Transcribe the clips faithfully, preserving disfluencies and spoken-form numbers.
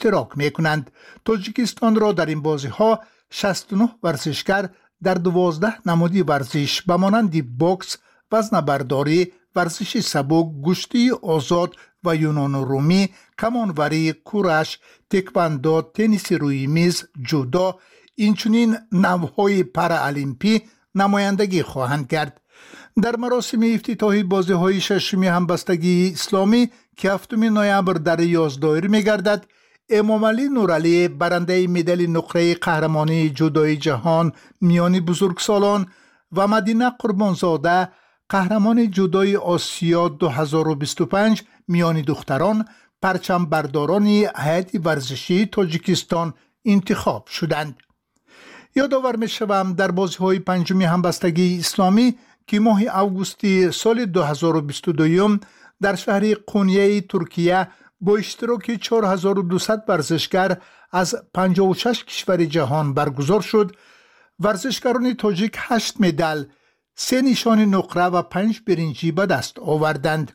اشتراک می کنند. تاجیکستان را در این بازی ها شصت و نه ورزشکار در دوازده نمودی ورزش به مانند باکس، وزن برداری، ورزش سبک، گشتی آزاد و یونان رومی، کمانوری، کورش، تکواندو، تنیس روی میز، جودو، اینچنین نوعهای پارالمپی نمایندگی خواهند کرد. در مراسم افتتاحی بازی‌های ششم همبستگی اسلامی که هفتم نوامبر در یزد دایر می‌گردد، امامعلی نورعلی برنده مدال نقره قهرمانی جودوی جهان میان بزرگسالان و مدینه قربانزاده قهرمان جودوی آسیا دو هزار و بیست و پنج میان دختران پرچم برداران هیئت ورزشی تاجیکستان انتخاب شدند. یادآور می‌شوم در بازی‌های پنجم همبستگی اسلامی که ماه اوگوستی سال دو هزار و بیست و دو در شهر قونیه ترکیه با اشتراک چهار هزار و دویست ورزشکار از پنجاه و شش کشور جهان برگزار شد، ورزشکاران تاجیک هشت مدال، سه نشان نقره و پنج برنجی به دست آوردند.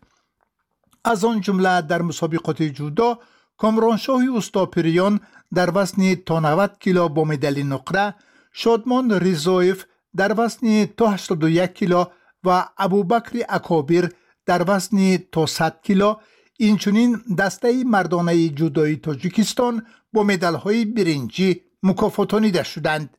از آن جمله در مسابقات جودو کامرانشاه استاپریان در وزن تا نود کیلو با مدال نقره، شادمان ریزایف در وزن تا هشتاد و یک کیلو و ابوبکر اکابر در وزن تا صد کیلو، اینچنین دسته مردانه جودوی تاجیکستان با مدال‌های برنجی مکافاتانیده شدند.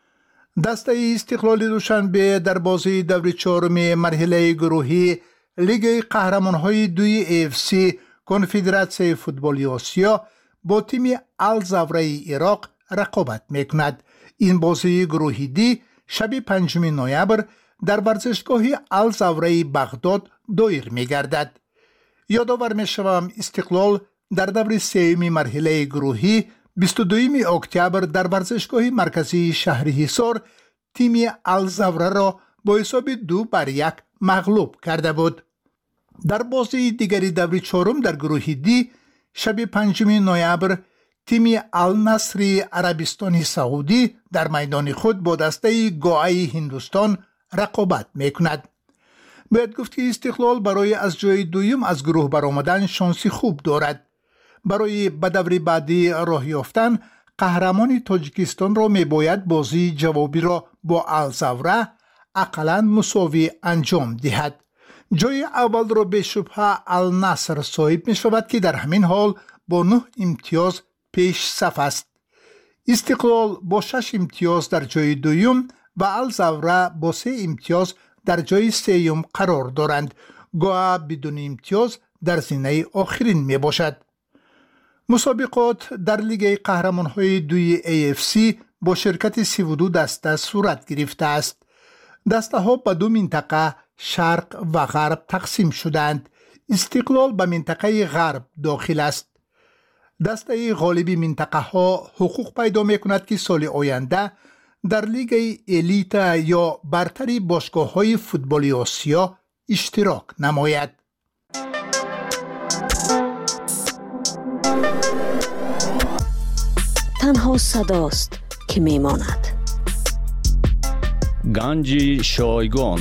دسته استقلال دوشنبه در بازی دور چهارم مرحله گروهی لیگ قهرمان‌های دوی ای اف سی کنفدراسیون فوتبال آسیا با تیم الزوره عراق رقابت می‌کند. این بازی گروهی دی شب پنجم نوامبر در ورزشگاه الزوره بغداد دایر می‌گردد. یادآور می‌شوم استقلال در دور سوم مرحله گروهی بیست و دوم اکتبر در ورزشگاه مرکزی شهر حصار تیم الزوره را با حساب دو بر یک مغلوب کرده بود. در بازی دیگری دور چهارم در گروه دی شب پنجم نوامبر تیم النصر عربستان سعودی در میدان خود با دسته گوای هندوستان رقابت میکند. باید گفت که استقلال برای از جای دوم از گروه برآمدن شانسی خوب دارد. برای به دور بعدی راه یافتن قهرمان تاجیکستان را میباید بازی جوابی را با الزوره اقلاً مساوی انجام دهد. جای اول را به شبهه النصر صاحب می شود که در همین حال با نه امتیاز پیش صف است. استقلال با شش امتیاز در جای دوم و الزوره با سه امتیاز در جای سوم قرار دارند. گویا بدون امتیاز در زینه آخرین می باشد. مسابقات در لیگ قهرمان‌های دوی ای اف سی با شرکت سی و دو دسته صورت گرفته است. دسته ها به دو منطقه شرق و غرب تقسیم شدند. استقلال به منطقه غرب داخل است. دسته غالب منطقه ها حقوق پیدا می کند که سال آینده در لیگ الیت یا برتری باشگاه های فوتبال آسیا اشتراک نماید. تنها صداست که میماند. گنج شایگان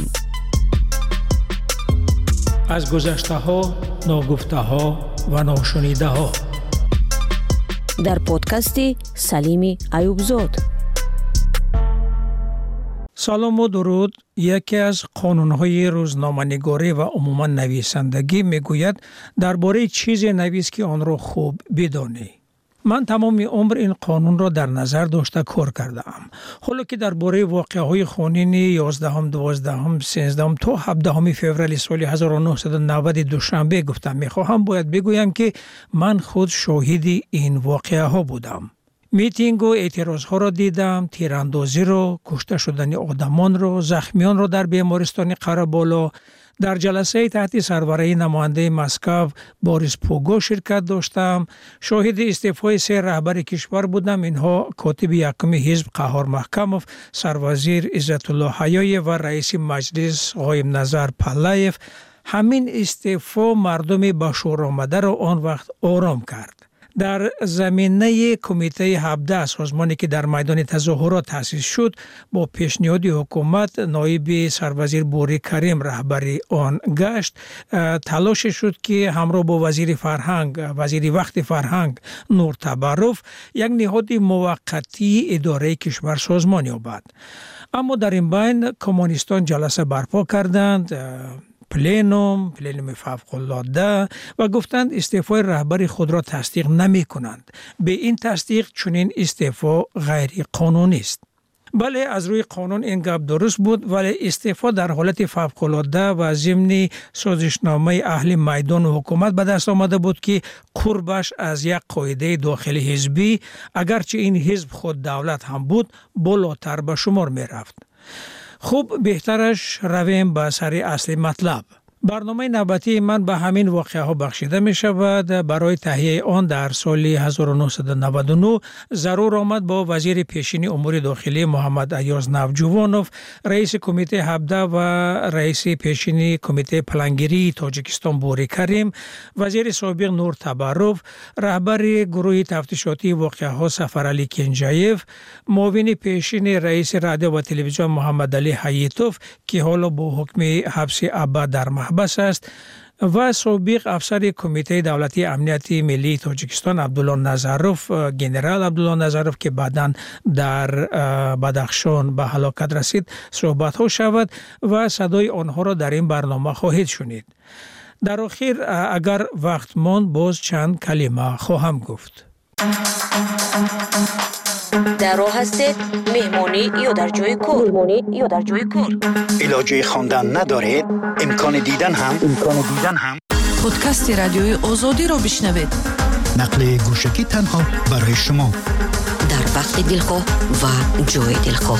از گذشته ها، ناگفته ها و ناشنیده ها در پادکست سلیم ایوبزاد. سلام و درود. یکی از قانون‌های روزنامه‌نگاری و عموما نویسندگی میگوید درباره چیزی نویس که آن را خوب بدانی. من تمام عمر این قانون را در نظر داشته کار کردم. حالا که درباره واقعه‌های خونین یازدهم، دوازدهم، سیزدهم تا هفدهم فوریه سال هزار و نهصد و نود دوشنبه گفتم می‌خواهم باید بگویم که من خود شاهد این واقعه ها بودم. میتینگ و اعتراض ها را دیدم، تیراندازی را، کشته شدن آدمان را، زخمیان را در بیمارستان قره‌بالا. در جلسه تحت سربرای نماینده مسکو باریس پوگو شرکت داشتم. شاهد استعفای سه رهبر کشور بودم. اینها کاتب یکم حزب قهار محکموف، سروزیر عزت الله حیای و رئیس مجلس قایم نظر پلایف. همین استعفا مردم به شور آمده را آن وقت آرام کرد. در زمینه کمیته هفده سازمانی که در میدان تظاهرات تأسیس شد با پیشنهاد حکومت نایب سروزیر بوری کریم رهبری آن گشت، تلاش شد که همراه با وزیر فرهنگ وزیر وقت فرهنگ نور تبرف یک نهاد موقتی اداره کشور سازمان یابد. اما در این بین کمونیستان جلسه برپا کردند، پلینوم، پلینوم فوق‌العاده، و گفتند استعفای رهبر خود را تصدیق نمی کنند. به این تصدیق چنین استعفا غیر قانونی است. بله، از روی قانون این گپ درست بود، ولی استعفا در حالت فوق‌العاده و ضمن سازشنامه اهل میدان و حکومت به دست آمده بود که قربش از یک قاعده داخلی حزبی، اگرچه این حزب خود دولت هم بود، بالاتر به شمار می رفت. خوب، بهترش رویم به سر اصل مطلب. برنامه نوبتی من به همین واقعه ها بخشیده می شود. برای تهیه آن در سال هزار و نهصد و نود و نه ضرور آمد با وزیر پیشین امور داخلی محمد ایاز نوجوانوف، رئیس کمیته هفده و رئیس پیشین کمیته پلانگیری تاجیکستان بوری کریم، وزیر سابق نور تبرف، رهبر گروه تفتیشاتی واقعه ها سفرعلی کنجایف، معاون پیشین رئیس رادیو و تلویزیون محمد علی حییتوف که حالا با حکم حبس ابد در بس است، و سابق افسر کمیته دولتی امنیت ملی تاجیکستان عبدالله نظروف، گنرال عبدالله نظروف که بعداً در بدخشان به هلاکت رسید صحبت ها شود و صدای آنها را در این برنامه خواهید شنید. در آخر اگر وقت ماند باز چند کلمه خواهم گفت. در راه هستید، مهمانی یا در جای کار؟ مهمانی یا در جای کار؟ علاجه خواندن ندارید؟ امکان دیدن هم امکان دیدن هم پادکست رادیوی آزادی را بشنوید. نقل گوشکی تنها برای شما در وقت دلخواه و جای دلخواه.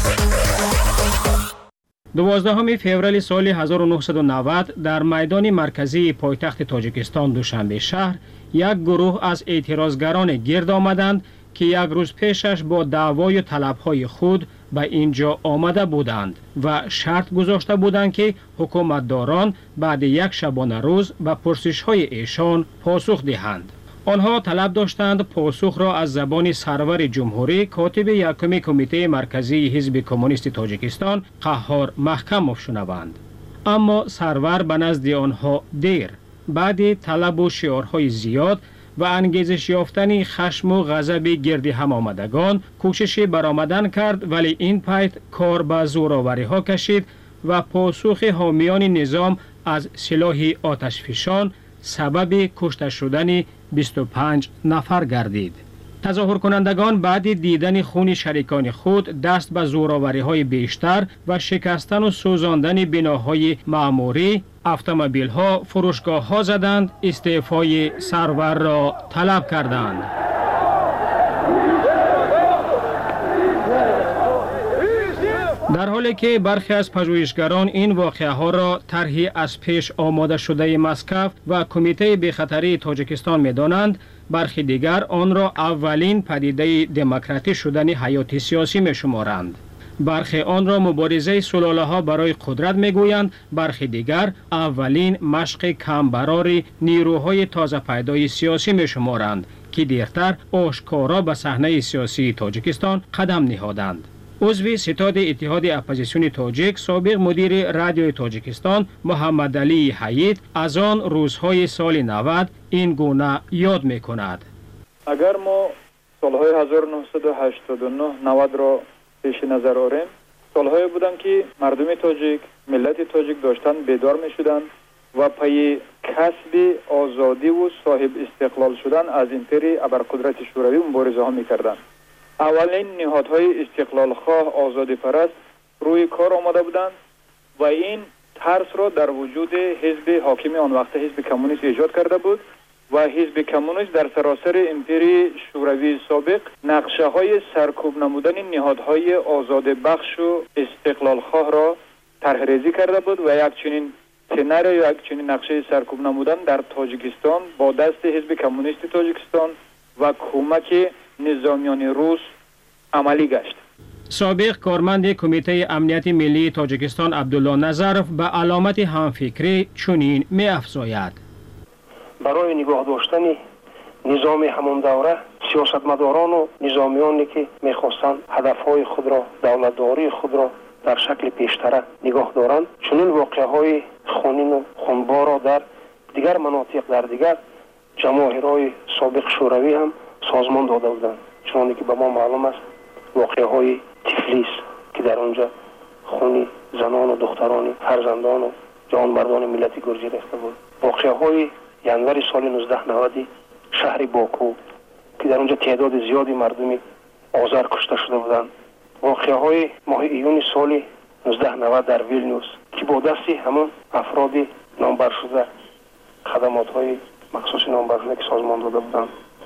دوازدهم فوریه سال هزار و نهصد و نود در میدان مرکزی پایتخت تاجیکستان دوشنبه شهر یک گروه از اعتراضگران گرد آمدند که یک روز پیشش با دعوای و طلبهای خود به اینجا آمده بودند و شرط گذاشته بودند که حکومتداران بعد یک شبانه روز به پرسش‌های ایشان پاسخ دهند. آنها طلب داشتند پاسخ را از زبان سرور جمهوری کاتب یکم کمیته مرکزی حزب کمونیست تاجیکستان قهار محکموف شنوند. اما سرور به نزد آنها دیر، بعد طلب و شعارهای زیاد و انگیزش یافتن خشم و غضب گرد هم آمدگان کوشش برآمدن کرد، ولی این پایت کار به زورآوری ها کشید و پاسخ حامیان نظام از سلاح آتشفشان سبب کشته شدن بیست و پنج نفر گردید. تظاهر کنندگان بعد دیدن خون شریکان خود دست به زورآوری های بیشتر و شکستن و سوزاندن بناهای معموری، اتومبیل ها، فروشگاه ها زدند، استعفای سرور را طلب کردند. در حالی که برخی از پژوهشگران این واقعه ها را طرحی از پیش آماده شده مسکو و کمیته بی‌خطری تاجیکستان می دانند، برخی دیگر آن را اولین پدیده دموکراتی شدن حیات سیاسی می شمارند. برخی آن را مبارزه سلاله ها برای قدرت می گویند، برخی دیگر اولین مشق کمبرار نیروهای تازه پیدای سیاسی می شمارند که دیرتر آشکارا به صحنه سیاسی تاجیکستان قدم نهادند. عضو ستاد اتحاد اپوزیسیون تاجیک، سابق مدیر رادیوی تاجیکستان محمد علی حیید از آن روزهای سال نود این گونه یاد می کند. اگر ما سالهای هزار و نهصد و هشتاد و نه نود را پیش نظر آوریم، سالهایی بودند که مردم تاجیک، ملت تاجیک داشتن بیدار می شدند و پای کسب آزادی و صاحب استقلال شدن از امپری ابرقدرت شوروی مبارزه ها می کردند. اولین نهادهای استقلال خواه آزادی پرست روی کار آمده بودند و این ترس را در وجود حزب حاکم آن وقت حزب کمونیست ایجاد کرده بود و حزب کمونیست در سراسر امپری شوروی سابق نقشه های سرکوب نمودن نهادهای آزاد بخش و استقلال خواه را طرح ریزی کرده بود و یک چنین سناریو یا یک چنین نقشه سرکوب نمودن در تاجیکستان با دست حزب کمونیست تاجیکستان و کمک نظامیان روس عملی گشت. سابق کارمند کمیته امنیت ملی تاجیکستان عبدالله نظروف به علامت همفکری چنین می افزاید: برای نگاه داشتن نظام همون دوره سیاستمداران و نظامیانی که میخواستند هدفهای خود را، دولتداری خود را در شکل پیشتره نگاه دارند، چنین واقعه‌های خونین و خونبار را در دیگر مناطق، در دیگر جماهیرهای سابق شوروی هم سازمان داده بودند. چون که به ما معلوم است واقعه‌های تفلیس که در آنجا خون زنان و دختران، فرزندان و جوانمردان ملت گرجی ریخته بود. واقعه‌های ینور سال نوزده نود شهر باکو که در اونجا تعداد زیادی مردمی آذر کشته شده بودند. واقعه‌های ماه ایون سال نوزده نود در ویلنیوس که با دستی همون افراد نامبر شده، خدمات‌های مخصوص نامبر شده که سازمان داده بودند،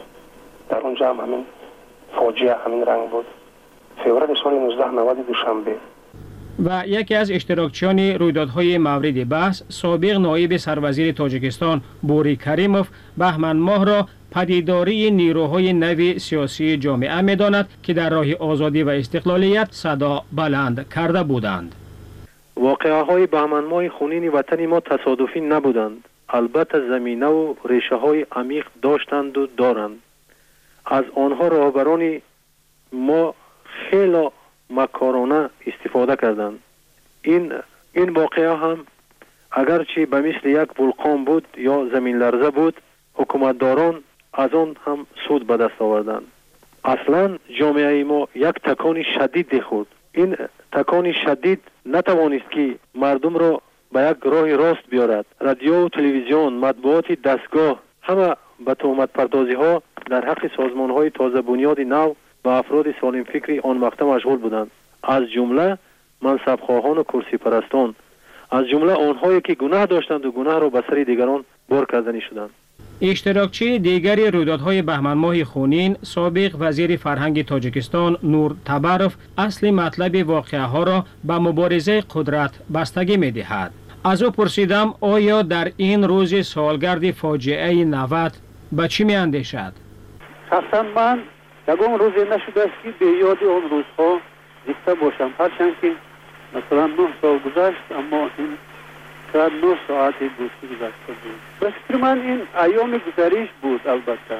در اونجا هم همین فاجعه همین رنگ بود. فوریه سال نوزده نود دوشنبه. و یکی از اشتراکچیان رویدادهای مورد بحث، سابق نایب سروزیر تاجیکستان بوری کریموف بهمن ماه را پدیداری نیروهای نو سیاسی جامعه می‌داند که در راه آزادی و استقلالیت صدا بلند کرده بودند. واقعه‌های بهمن ماه خونین وطن ما تصادفی نبودند. البته زمینه و ریشه‌های عمیق داشتند و دارند. از آنها راهبران ما خیلی مکارانه استفاده کردند. این این واقعه هم اگرچه به مثل یک ولکان بود یا زمین لرزه بود، حکومتداران از آن هم سود به دست آوردند. اصلا جامعه ما یک تکان شدید خورد. این تکان شدید نتوانست که مردم را به یک راه راست بیارد. رادیو و تلویزیون، مطبوعات دستگاه همه به تهمت پردازی ها در حق سازمان های تازه بنیاد نو و افراد سالم فکری آن مقطع مشغول بودند، از جمله منصب خواهان و کرسی پرستان، از جمله آنهایی که گناه داشتند و گناه را به سر دیگران بار کردنی شدند. اشتراکچی دیگری رویدادهای بهمن ماه خونین، سابق وزیر فرهنگ تاجیکستان نور تبروف اصل مطلب واقعه ها را به مبارزه قدرت بستگی می دهد. از او پرسیدم آیا در این روز سالگرد فاجعه نود به چی می اندیشد؟ شخصا من یکم روزی نشده است که به یاد آن روزها زنده باشم، هرچند که مثلا نه سال گذشت، اما این شاید نه ساعت دوستی گذشته بود. به فکر من این ایام گذریش بود. البته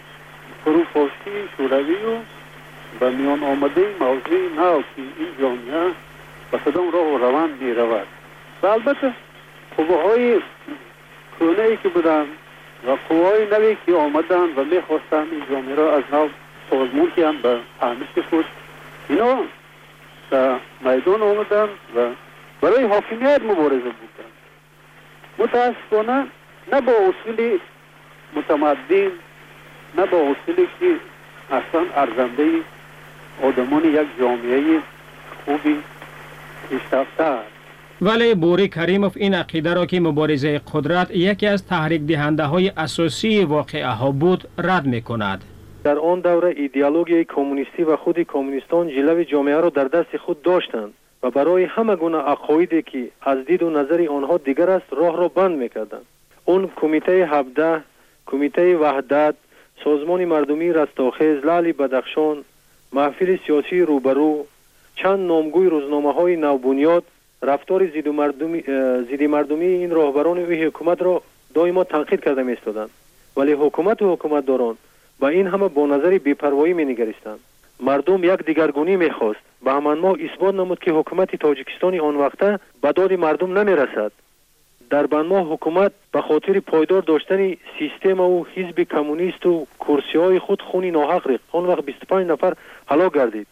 فروپاشی شوروی و به میان آمده موضوع نو که این جامعه به کدام راه و روان می رود و البته قوه‌های کهنه‌ای که بودند و قوه‌های نوی که آمدند و می خواستند این جامعه را از نو سازمان کنند به فهمش خود، اینا در میدان آمدند و برای حاکمیت مبارزه بودند. متاسفانه نه با اصول متمدن، نه با اصولی که اصلا ارزنده آدمان یک جامعه خوبی پیشرفته است. ولی بوری کریموف این عقیده را که مبارزه قدرت یکی از تحریک دهنده های اساسی واقعه ها بود رد می کند. در آن دوره ایدئولوژی کمونیستی و خود کمونیستان جلوه جامعه را در دست خود داشتند و برای همه گونه عقایدی که از دید و نظر آنها دیگر است راه را بند می‌کردند. اون کمیته هفده، کمیته وحدت، سازمان مردمی رستاخیز، لعل بدخشان، محفل سیاسی روبرو، چند نامگوی روزنامه‌های نوبنیاد رفتار ضد مردمی ضد مردمی این راهبران و حکومت را دائما تنقید کرده می‌ایستادند. ولی حکومت و حکومتداران با این همه با نظر بی‌پروایی می‌نگریستند. مردم یک دیگرگونی می‌خواست. بهمن ماه اثبات نمود که حکومت تاجیکستان آن وقته به داد مردم نمی‌رسد. در بهمن ماه حکومت به خاطر پایدار داشتن سیستم و حزب کمونیست و کرسی‌های خود خونی ناحق ریخت. آن وقت بیست و پنج نفر هلاک گردید.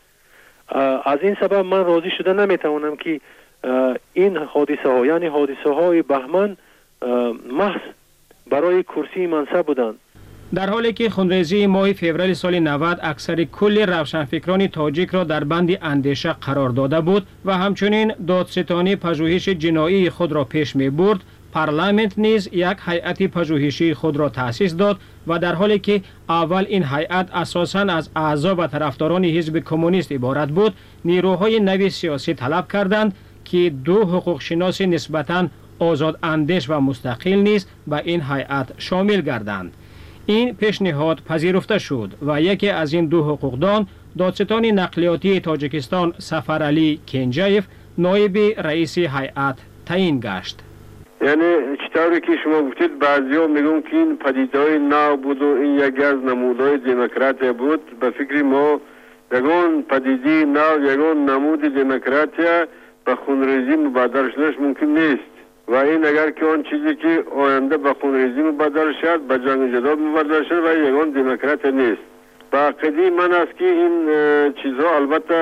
از این سبب من راضی شده نمی‌توانم که این حادثه ها یعنی حادثه های بهمن محض برای کرسی منصب بودند. در حالی که خونریزی ماه فوریه سال نود اکثر کل روشنفکران تاجیک را در بند اندیشه قرار داده بود و همچنین دادستانی پژوهش جنایی خود را پیش می برد، پارلمانت نیز یک هیئت پژوهشی خود را تأسیس داد و در حالی که اول این هیئت اساساً از اعضا و طرفداران حزب کمونیست عبارت بود، نیروهای نو سیاسی طلب کردند که دو حقوق شناس نسبتاً آزاد اندیش و مستقل نیز به این هیئت شامل گردند. این پیشنهاد پذیرفته شد و یکی از این دو حقوقدان، دادستان نقلیاتی تاجیکستان سفر علی کنجایف، نایب رئیس هیئت تعیین گشت. یعنی چطوری که شما گفتید بعضیا میگن که این پدیدهای نو بود و این یکی از نمودهای دموکراتی بود. به فکر ما یگان پدیده نو، یگان نمود دموکراتی به خونریزی مبادر شدنش ممکن نیست و این اگر که آن چیزی که آینده به خونریزی مبادر شد به جنگ جدال مبادر شد و یگان دموکراتی نیست. با عقیده من است که این چیزها البته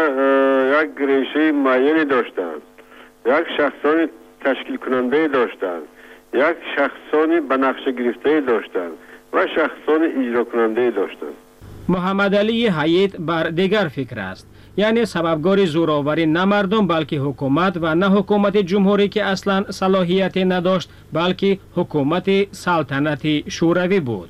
یک ریشه معینی داشتند، یک شخصان تشکیل کننده داشتند، یک شخصانی به نقشه گرفته داشتند و شخصان اجرا کننده داشتند. محمد علی حیات بر دیگر فکر است، یعنی سببگار زوراوری نه مردم بلکه حکومت و نه حکومت جمهوری که اصلا صلاحیت نداشت بلکه حکومت سلطنتی شوروی بود.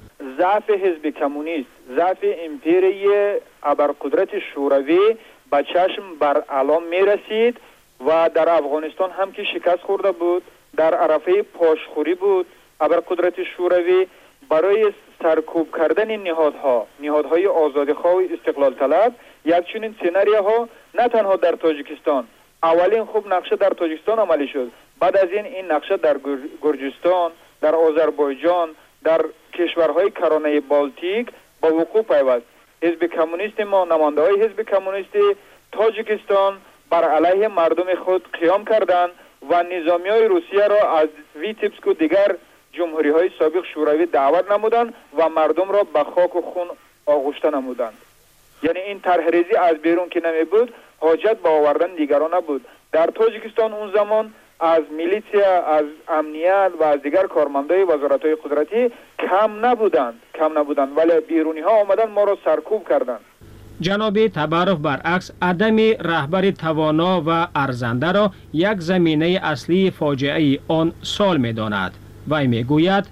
ضعف حزب کمونیست، ضعف امپیری ابرقدرت شوروی به چشم بر علام می رسید و در افغانستان هم که شکست خورده بود، در عرفه پاشخوری بود. ابرقدرت شوروی برای سرکوب کردن نهادها، نهادهای آزادیخواه و استقلال طلب، یک چنین سناریوها نه تنها در تاجیکستان، اولین خوب نقشه در تاجیکستان عملی شد، بعد از این این نقشه در گرجستان، در آذربایجان، در کشورهای کرانه بالتیک با وقوع پیوست. حزب کمونیست ما، نماینده‌های حزب کمونیست تاجیکستان بر علیه مردم خود قیام کردند و نظامیای روسیه را از ویتیبسک و دیگر جمهوری های سابق شوروی دعوت نمودند و مردم را به خاک و خون آغشته نمودند. یعنی این طرحریزی از بیرون که نمی بود، حاجت به آوردن دیگران نبود. در تاجیکستان اون زمان از میلیسیا، از امنیت و از دیگر کارمندای وزارت‌های قدرتی کم نبودند کم نبودند ولی بیرونی ها آمدن ما را سرکوب کردند. جناب تبارف برعکس عدم رهبر توانا و ارزنده را یک زمینه اصلی فاجعه آن سال می داند. وی می گوید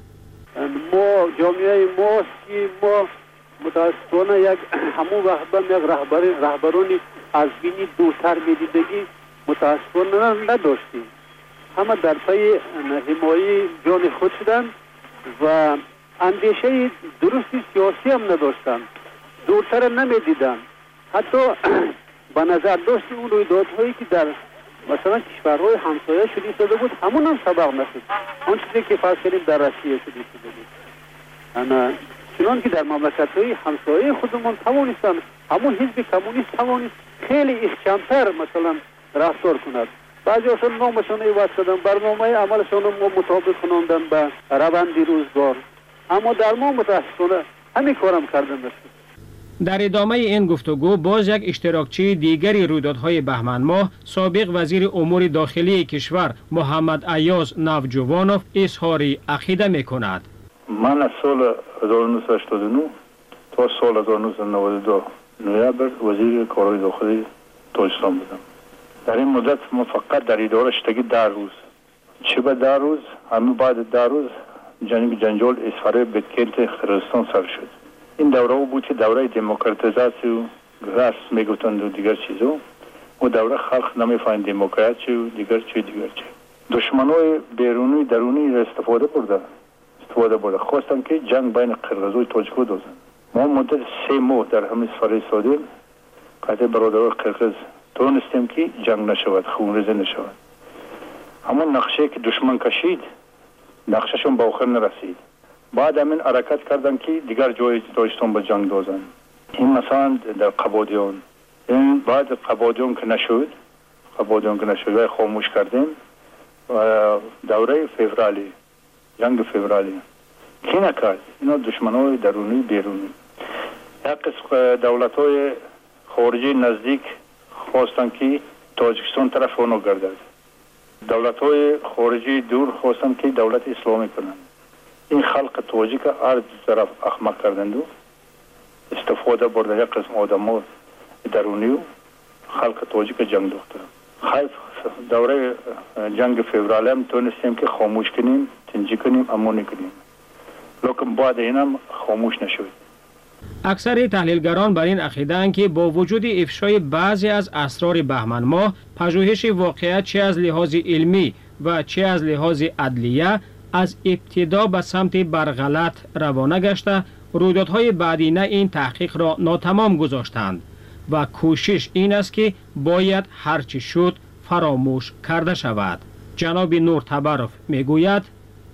ما جامعه ماست که ما متاسفانه یک همون وقت یک رهبر رهبرانی از بینی دوتر می دیدگی متاسفانه نداشتیم. همه در پی حمایت جان خود شدند و اندیشه درستی سیاسی هم نداشتند، دورتر نمی دیدن. حتی به نظر داشت اون رویدادهایی که در مثلا کشورهای همسایه شده شده بود همون هم سبق نشد. آن چیزی که فرض کردیم در روسیه شده شده بود، انا چنان که در مملکت‌های همسایه خودمون توانستن همون حزب کمونیست توانست خیلی احکام‌تر مثلا رفتار کند. بعضی هاشون نامشون عوض کردن، برنامه عملشون ما مطابق کناندن به روند روزگار، اما در ما متاسفانه همین کارم کردن نشد. در ادامه این گفتگو باز یک اشتراکچی دیگری رویدادهای بهمن ماه سابق وزیر امور داخلی کشور محمد ایاز نوجوانوف اظهار عقیده می کند. من از سال هزار و نهصد و هشتاد و نه تا سال هزار و نهصد و نود و دو نوامبر وزیر کارهای داخلی تاجیکستان بودم. در این مدت ما فقط در اداره شدگی در روز چه به در روز همه بعد در روز جنگ جنجال اسفاره بتکلت قرقیزستان سر شد. این دوره بود که دوره دموکراتیزاسی و راست میگفتند و دیگر چیزا و دوره خلق نمیفهمید دموکراسی و دیگر چی دیگر چی. دشمنای بیرونی درونی را استفاده برده استفاده برده خواستن که جنگ بین قرقیز و تاجیک دوزن. ما مدت سه ماه در همین سفر سادیم قطع برادران قرقیز تونستیم که جنگ نشود، خونریزی نشود. همون نقشه که دشمن کشید نقشهشون به آخر نرسید. بعد همین حرکت کردن که دیگر جای تاجیکستان به جنگ دوزن. این مثلا در قبادیان، این بعد قبادیان که نشد قبادیان که نشد و خاموش کردیم و دوره فوریه جنگ فوریه کی نکرد؟ اینا دشمنای درونی بیرونی. یک قسم دولت‌های خارجی نزدیک خواستن که تاجیکستان طرف اونو گردد. دولت‌های خارجی دور خواستن که دولت اسلامی کنند. این خلق تاجیک هر طرف احمق کردند و استفاده برده یک قسم آدم‌ها درونی و خلق تاجیک جنگ دوخته. خیلی دوره جنگ فوریه هم تونستیم که خاموش کنیم، تنجی کنیم، امانی کنیم. لیکن بعد اینم خاموش نشد. اکثر تحلیلگران بر این عقیده‌اند که با وجود افشای بعضی از اسرار بهمن ماه، پژوهش واقعیت چه از لحاظ علمی و چه از لحاظ عدلیه از ابتدا به سمت برغلط روانه گشته، رویدادهای بعدینه این تحقیق را ناتمام گذاشتند و کوشش این است که باید هرچی شد فراموش کرده شود. جناب نور تبرف میگوید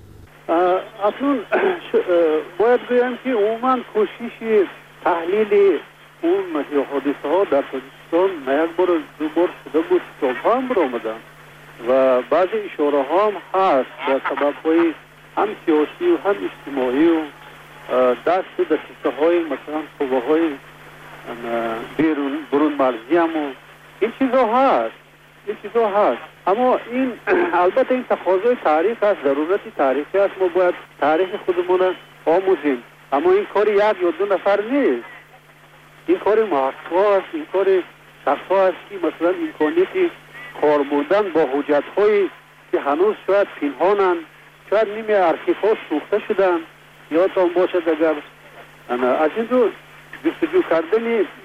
اصلا باید بگم که عموما کوشش تحلیل اون حادثه ها در تاجیکستان یک بار دو بار شده بود، کتاب ها هم برآمدن و بعضی اشاره ها هم هست به سبب های هم سیاسی و هم اجتماعی و دست دسته های مثلا قوه های بیرون برون مرزی هم و این چیزا هست این چیزا هست اما این البته این تقاضای تاریخ است، ضرورتی تاریخی است، ما باید تاریخ خودمون آموزیم، اما این کار یک یا دو نفر نیست، این کار محقق است، این کار شخص است که مثلا امکانیتی کار بودن با حجت هایی که هنوز شاید پنهانند، شاید نیمه ارشیف ها سوخته شدن، یادتان باشد اگر از این رو جستجو کردن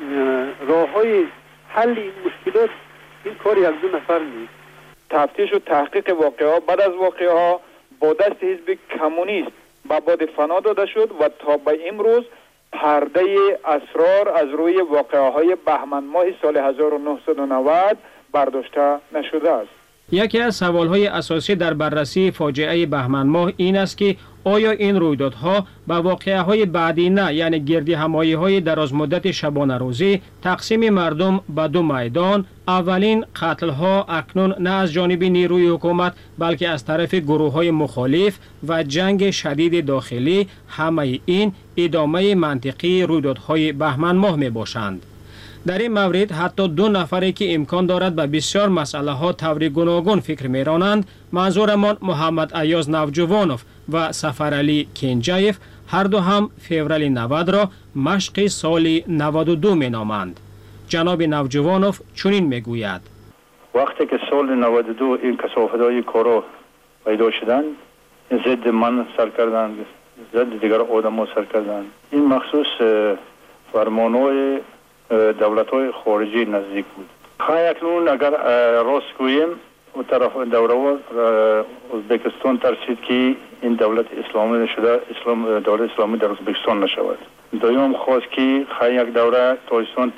راه های حل این مشکلات این کار یک دو نفر نیست. تفتیش و تحقیق واقعه بعد از واقعه ها با دست حزب کمونیست به باد فنا داده شد و تا به امروز پرده اسرار از روی واقعه های بهمن ماه سال هزار و نهصد و نود برداشته نشده است. یکی از سوالهای اساسی در بررسی فاجعه بهمن ماه این است که آیا این رویدادها به واقعه های بعدی نه، یعنی گردی همایی های دراز مدت شبانه روزی تقسیم مردم به دو میدان، اولین قتل ها اکنون نه از جانب نیروی حکومت بلکه از طرف گروه های مخالف و جنگ شدید داخلی، همه این ادامه منطقی رویدادهای بهمن ماه می باشند. در این مورد حتی دو نفری که امکان دارد به بسیار مسئله ها طور گوناگون فکر میرانند، منظورمان محمد ایاز نوجوانوف و سفرعلی کنجایف، هر دو هم فوریه نود را مشق سال نود و دو می نامند. جناب نوجوانوف چنین میگوید: وقتی که سال نود و دو این کثافت‌های کارا پیدا شدند، ضد من سر کردند، ضد دیگر آدم‌ها سر کردند. این مخصوص فرمان‌های دولت‌های خارجی نزدیک بود. خواهی اکنون اگر راست گوییم و طرف دوره ازبکستان ترسید که این دولت اسلامی شده، اسلام دولت اسلامی در ازبکستان نشود. دویم خواست که خواهی یک دوره تاجیکستان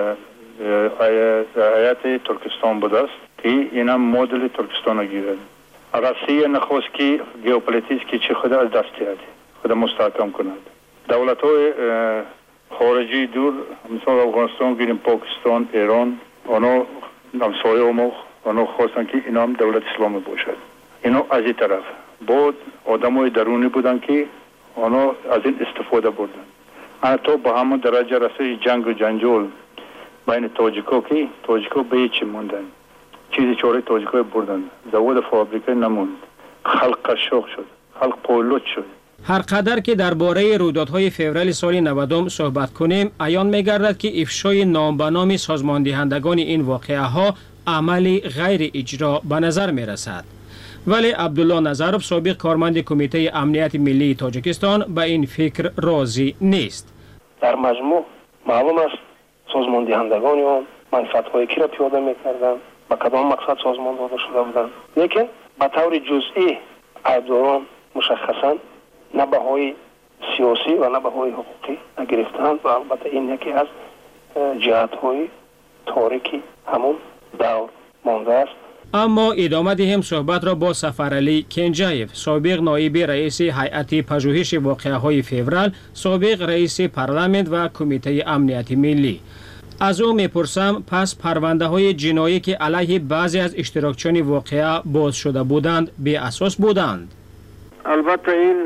هیئت ترکستان بود است که این هم مدل ترکستان گیرد. روسیه نخواست که ژئوپلیتیک که چه خود از دست دهد، خود مستحکم کند. دولت‌های خارجی دور مثلا افغانستان گیریم، پاکستان، ایران، آنها همسایه ما آنها خواستن که اینا هم دولت اسلامی باشد. اینا از این طرف بود آدمای درونی بودن که آنها از این استفاده بردن. حتی با همون درجه رسید جنگ و جنجال بین تاجیکا که تاجیکا به هیچ موندن، چیزی چاره تاجیکا بردن، زواد فابریکه نموند، خلق قشاق شد، خلق پولوت شد. هر قدر که درباره رویدادهای فوریه سال نود صحبت کنیم، عیان می‌گردد که افشای نام به نام سازماندهندگان این واقعه ها عملی غیر اجرا به نظر می‌رسد. ولی عبدالله نظرов سابق کارمند کمیته امنیت ملی تاجیکستان به این فکر راضی نیست. در مجموع معلوم است سازماندهندگان آن منفعت‌های کی را پیاده می‌کردند، با کدام مقصد سازمان داده شده بودند، لیکن به طور جزئی عیبداران مشخصاً نه بهای سیاسی و نه بهای حقوقی نگرفتند و البته این یکی از جهت‌های تاریکی همون دور مانده است. اما ادامه دهیم صحبت را با سفرعلی کنجایف، سابق نایب رئیس هیئت پژوهش واقعه‌های فوریه، سابق رئیس پارلمان و کمیته امنیت ملی. از او میپرسم پس پرونده های جنایی که علیه بعضی از اشتراکچیان واقعه باز شده بودند به اساس بودند؟ البته این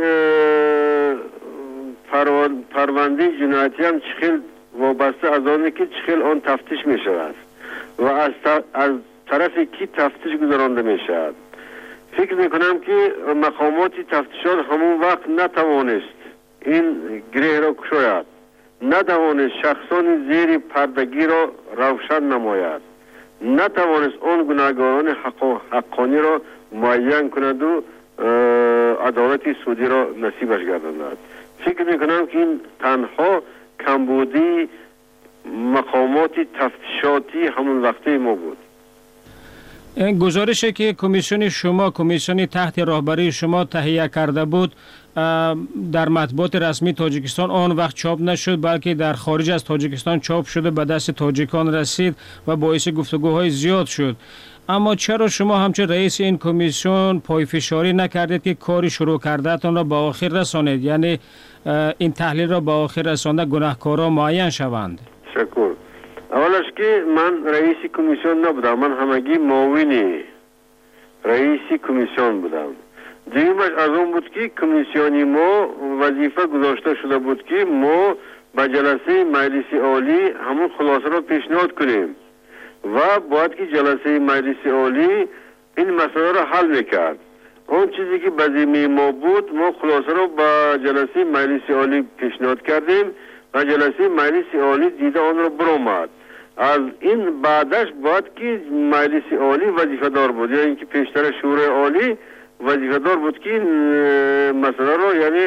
پرونده جنایتی هم چخیل وابسته از آنه که چخیل آن تفتیش می شود و از, از طرف کی تفتیش گذرانده می شود. فکر می کنم که مقامات تفتیشات همون وقت نتوانست این گره را کشاید، نتوانست شخصان زیر پردگی را روشن نماید، نتوانست آن گناهکاران حق حقانی را معین کند و عدالت سودی را نصیبش گرداند. فکر میکنم که این تنها کمبودی مقامات تفتیشاتی همون وقته ما بود. گزارشی که کمیسیون شما کمیسیون تحت رهبری شما تهیه کرده بود در مطبوعات رسمی تاجیکستان آن وقت چاپ نشد، بلکه در خارج از تاجیکستان چاپ شده به دست تاجیکان رسید و باعث گفتگوهای زیاد شد. اما چرا شما همچون رئیس این کمیسیون پایفشاری نکردید که کاری شروع کردهتان را به آخر رسانید، یعنی این تحلیل را به آخر رسانده گناهکاران معین شوند؟ شکر. اولش که من رئیس کمیسیون نبودم، من همگی معاون رئیس کمیسیون بودم. دیگرش از اون بود که کمیسیونی ما وظیفه گذاشته شده بود که ما به جلسه مجلس عالی همون خلاصه را پیشنهاد کنیم و باید که جلسه مجلس عالی این مسئله را حل میکرد. اون چیزی که به ذمه ما بود ما خلاصه را به جلسه مجلس عالی پیشنهاد کردیم و جلسه مجلس عالی دیده آن را برآمد. از این بعدش باید که مجلس عالی وظیفه دار بود، یا اینکه پیشتر شورای عالی وظیفه دار بود که مسئله را یعنی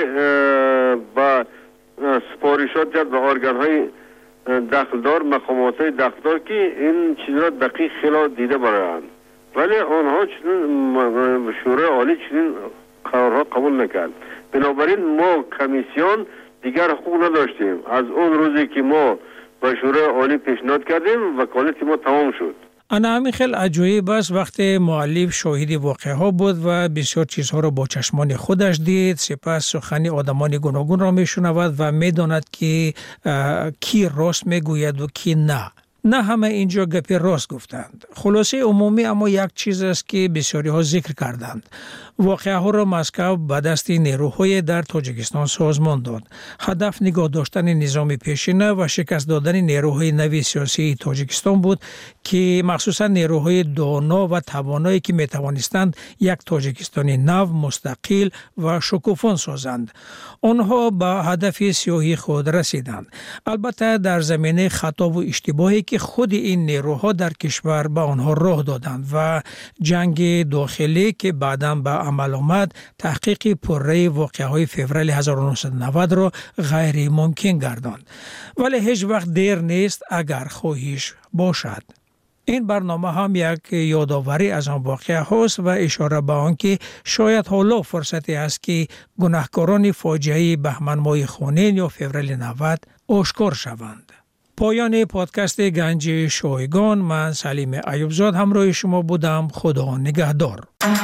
با سپارشات کرد به ارگان های دخلدار، مقامات های دخلدار که این چیز را دقیق خلا دیده برایند، ولی آنها چنین شورای عالی چنین قرارها قبول نکرد. بنابراین ما کمیسیون دیگر حقوق نداشتیم. از اون روزی که ما با شورای عالی پیشنهاد کردیم وکالت ما تمام شد. انا همین خیلی عجایب است وقتی مؤلف شاهد واقعه ها بود و بسیار چیزها را با چشمان خودش دید، سپس سخنی آدمان گوناگون را می شنود و می داند که کی راست می گوید و کی نه. نه همه اینجا گپی راست گفتند. خلاصه عمومی اما یک چیز است که بسیاری ها ذکر کردند. واقعه ها را مسکو به دست نیروهای در تاجیکستان سازمان داد. هدف نگاه داشتن نظام پیشینه و شکست دادن نیروهای نوی سیاسی تاجیکستان بود که مخصوصا نیروهای دانا و توانایی که می توانستند یک تاجیکستان نو، مستقل و شکوفان سازند. آنها به هدف سیاسی خود رسیدند. البته در زمینه خطا و اشتباهی که خود این نیروها در کشور به آنها راه دادند و جنگ داخلی که بعداً به عمل آمد تحقیق پرره واقعه‌های فوریه هزار و نهصد و نود را غیر ممکن گرداند. ولی هیچ وقت دیر نیست اگر خواهش باشد. این برنامه هم یک یادآوری از آن واقعه هاست و اشاره به آن که شاید حالا فرصتی است که گناهکاران فاجعه بهمن ماه خونین یا فوریه نود آشکار شوند. پایان پادکست گنج شایگان، من سلیم ایوبزاد همراه شما بودم. خدا نگهدار.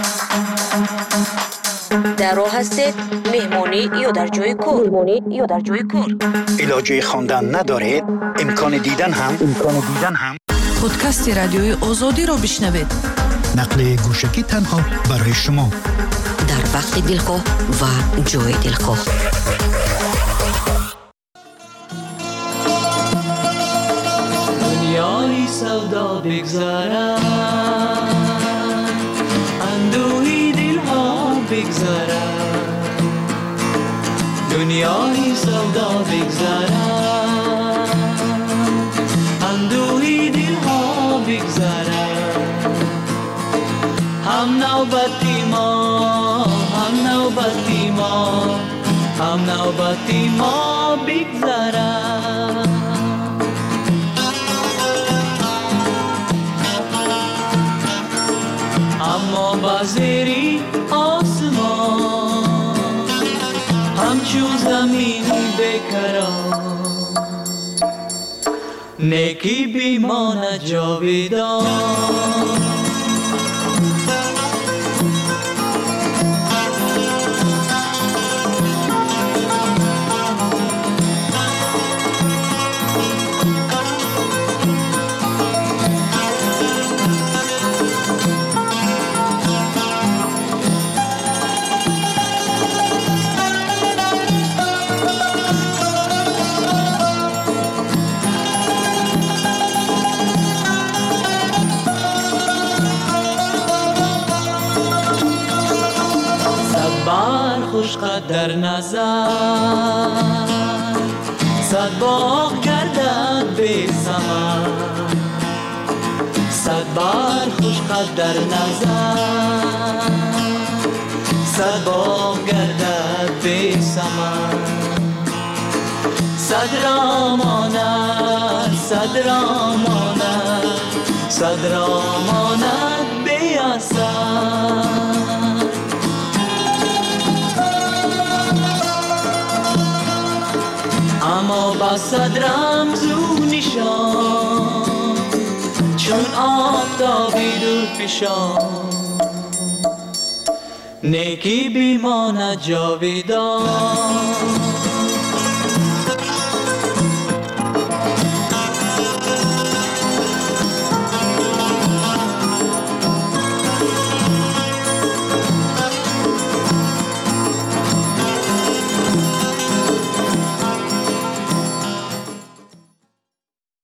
در راه هستید، مهمانی یا در جای کار؟ مهمانی یا در جای کار؟ علاجه خواندن ندارید؟ امکان دیدن هم امکان دیدن هم پادکست رادیوی آزادی رو بشنوید. نقل گوشکی تنها برای شما در وقت دلخواه و جای دلخواه. دنیای سودا بگذارم، اندوهی دلها بگذارم، دنیای سودا بگذارم، اندوهی دلها بگذارم. هم نوبتی ما، هم نوبتی ما، هم نوبتی ما بگذارم. اما بازری آسمان همچون زمینی بکران، نیکی بیمانه جاویدان. خوشقد در نظر صد باغ گردد به ثمر، صد بار خوشقد در نظر صد باغ گردد به ثمر. صد را ماند، صد را ماند، صد را ماند به با صد رمز و نشان چون آفتابی دور فشان نیکی بیماند جاویدان